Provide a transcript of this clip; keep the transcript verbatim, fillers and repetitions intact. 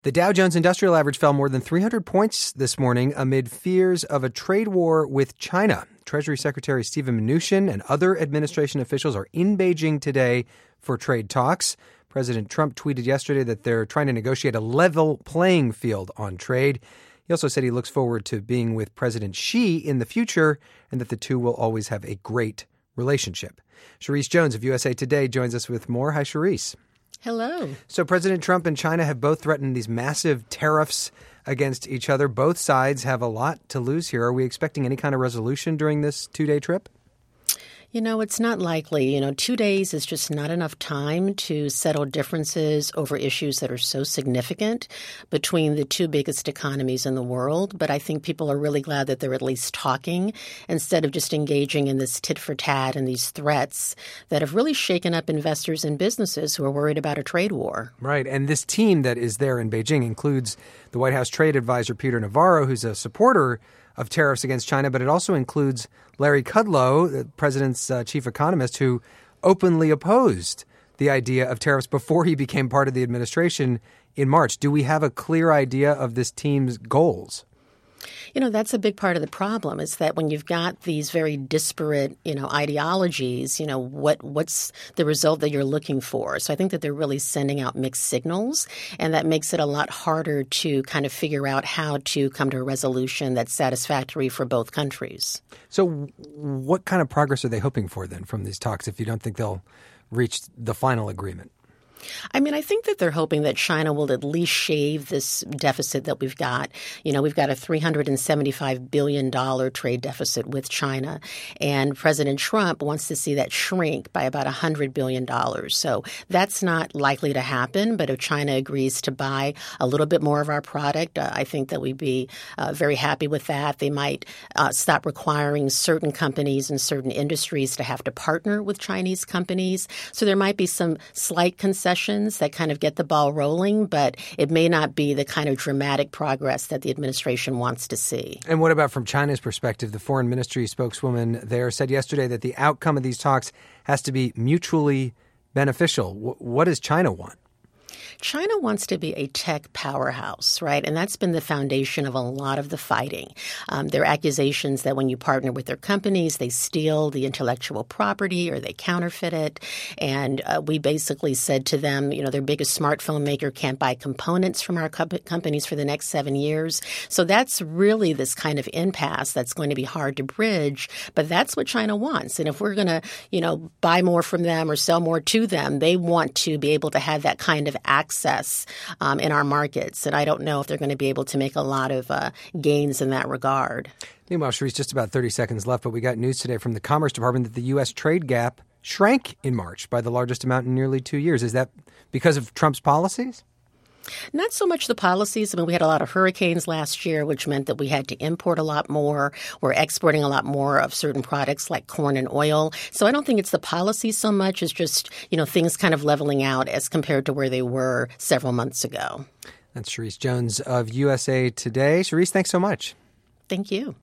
The Dow Jones Industrial Average fell more than three hundred points this morning amid fears of a trade war with China. Treasury Secretary Steven Mnuchin and other administration officials are in Beijing today for trade talks. President Trump tweeted yesterday that they're trying to negotiate a level playing field on trade. He also said he looks forward to being with President Xi in the future and that the two will always have a great relationship. Charisse Jones of U S A Today joins us with more. Hi, Charisse. Hello. So President Trump and China have both threatened these massive tariffs against each other. Both sides have a lot to lose here. Are we expecting any kind of resolution during this two-day trip? You know, it's not likely. You know, two days is just not enough time to settle differences over issues that are so significant between the two biggest economies in the world. But I think people are really glad that they're at least talking instead of just engaging in this tit for tat and these threats that have really shaken up investors and businesses who are worried about a trade war. Right. And this team that is there in Beijing includes the White House trade advisor, Peter Navarro, who's a supporter of tariffs against China, but it also includes Larry Kudlow, the president's uh, chief economist, who openly opposed the idea of tariffs before he became part of the administration in March. Do we have a clear idea of this team's goals? You know, that's a big part of the problem is that when you've got these very disparate, you know, ideologies, you know, what what's the result that you're looking for? So I think that they're really sending out mixed signals, and that makes it a lot harder to kind of figure out how to come to a resolution that's satisfactory for both countries. So what kind of progress are they hoping for then from these talks if you don't think they'll reach the final agreement? I mean, I think that they're hoping that China will at least shave this deficit that we've got. You know, we've got a three hundred seventy-five billion dollars trade deficit with China, and President Trump wants to see that shrink by about one hundred billion dollars. So that's not likely to happen. But if China agrees to buy a little bit more of our product, uh, I think that we'd be uh, very happy with that. They might uh, stop requiring certain companies and certain industries to have to partner with Chinese companies. So there might be some slight concessions that kind of get the ball rolling, but it may not be the kind of dramatic progress that the administration wants to see. And what about from China's perspective? The foreign ministry spokeswoman there said yesterday that the outcome of these talks has to be mutually beneficial. W- what does China want? China wants to be a tech powerhouse, right? And that's been the foundation of a lot of the fighting. Um, there are accusations that when you partner with their companies, they steal the intellectual property or they counterfeit it. And uh, we basically said to them, you know, their biggest smartphone maker can't buy components from our co- companies for the next seven years. So that's really this kind of impasse that's going to be hard to bridge. But that's what China wants. And if we're going to, you know, buy more from them or sell more to them, they want to be able to have that kind of access Access um, in our markets. And I don't know if they're going to be able to make a lot of uh, gains in that regard. Meanwhile, Charisse, just about thirty seconds left, but we got news today from the Commerce Department that the U S trade gap shrank in March by the largest amount in nearly two years. Is that because of Trump's policies? Not so much the policies. I mean, we had a lot of hurricanes last year, which meant that we had to import a lot more. We're exporting a lot more of certain products like corn and oil. So I don't think it's the policy so much as just, you know, things kind of leveling out as compared to where they were several months ago. That's Charisse Jones of U S A Today. Charisse, thanks so much. Thank you.